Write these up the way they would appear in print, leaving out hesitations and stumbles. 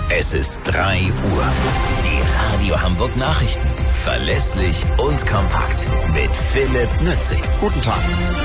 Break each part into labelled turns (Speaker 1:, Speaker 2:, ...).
Speaker 1: Es ist 3 Uhr. Die Radio Hamburg Nachrichten. Verlässlich und kompakt. Mit Philipp Nützig.
Speaker 2: Guten Tag.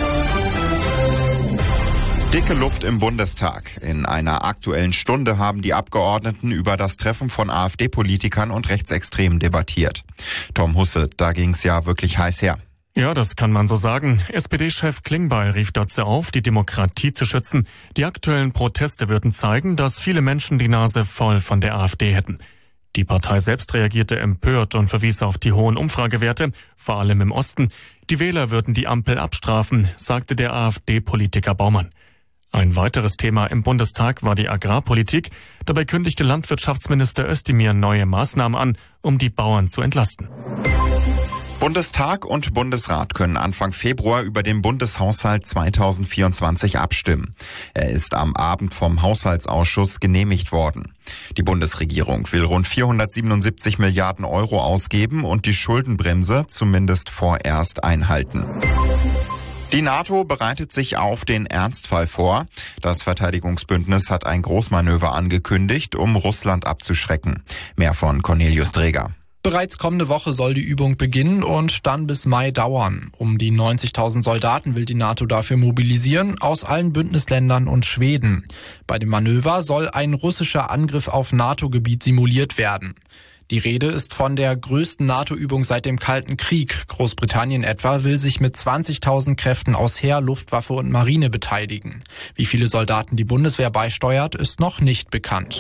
Speaker 2: Dicke Luft im Bundestag. In einer aktuellen Stunde haben die Abgeordneten über das Treffen von AfD-Politikern und Rechtsextremen debattiert. Tom Husse, da ging's ja wirklich heiß her.
Speaker 3: Ja, das kann man so sagen. SPD-Chef Klingbeil rief dazu auf, die Demokratie zu schützen. Die aktuellen Proteste würden zeigen, dass viele Menschen die Nase voll von der AfD hätten. Die Partei selbst reagierte empört und verwies auf die hohen Umfragewerte, vor allem im Osten. Die Wähler würden die Ampel abstrafen, sagte der AfD-Politiker Baumann. Ein weiteres Thema im Bundestag war die Agrarpolitik. Dabei kündigte Landwirtschaftsminister Özdemir neue Maßnahmen an, um die Bauern zu entlasten.
Speaker 2: Bundestag und Bundesrat können Anfang Februar über den Bundeshaushalt 2024 abstimmen. Er ist am Abend vom Haushaltsausschuss genehmigt worden. Die Bundesregierung will rund 477 Milliarden Euro ausgeben und die Schuldenbremse zumindest vorerst einhalten. Die NATO bereitet sich auf den Ernstfall vor. Das Verteidigungsbündnis hat ein Großmanöver angekündigt, um Russland abzuschrecken. Mehr von Cornelius Dreger.
Speaker 4: Bereits kommende Woche soll die Übung beginnen und dann bis Mai dauern. Um die 90.000 Soldaten will die NATO dafür mobilisieren, aus allen Bündnisländern und Schweden. Bei dem Manöver soll ein russischer Angriff auf NATO-Gebiet simuliert werden. Die Rede ist von der größten NATO-Übung seit dem Kalten Krieg. Großbritannien etwa will sich mit 20.000 Kräften aus Heer, Luftwaffe und Marine beteiligen. Wie viele Soldaten die Bundeswehr beisteuert, ist noch nicht bekannt.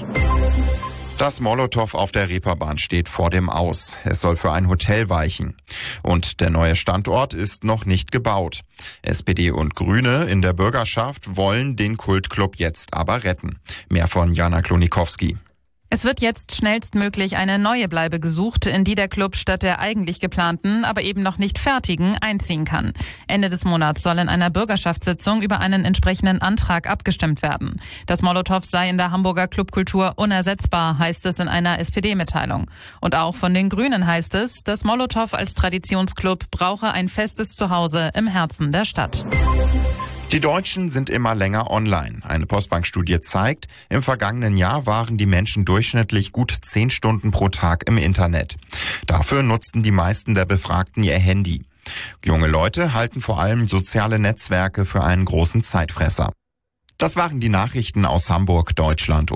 Speaker 2: Das Molotow auf der Reeperbahn steht vor dem Aus. Es soll für ein Hotel weichen. Und der neue Standort ist noch nicht gebaut. SPD und Grüne in der Bürgerschaft wollen den Kultclub jetzt aber retten. Mehr von Jana Klonikowski.
Speaker 5: Es wird jetzt schnellstmöglich eine neue Bleibe gesucht, in die der Club statt der eigentlich geplanten, aber eben noch nicht fertigen, einziehen kann. Ende des Monats soll in einer Bürgerschaftssitzung über einen entsprechenden Antrag abgestimmt werden. Das Molotow sei in der Hamburger Clubkultur unersetzbar, heißt es in einer SPD-Mitteilung. Und auch von den Grünen heißt es, das Molotow als Traditionsclub brauche ein festes Zuhause im Herzen der Stadt.
Speaker 2: Die Deutschen sind immer länger online. Eine Postbank-Studie zeigt, im vergangenen Jahr waren die Menschen durchschnittlich gut 10 Stunden pro Tag im Internet. Dafür nutzten die meisten der Befragten ihr Handy. Junge Leute halten vor allem soziale Netzwerke für einen großen Zeitfresser. Das waren die Nachrichten aus Hamburg, Deutschland.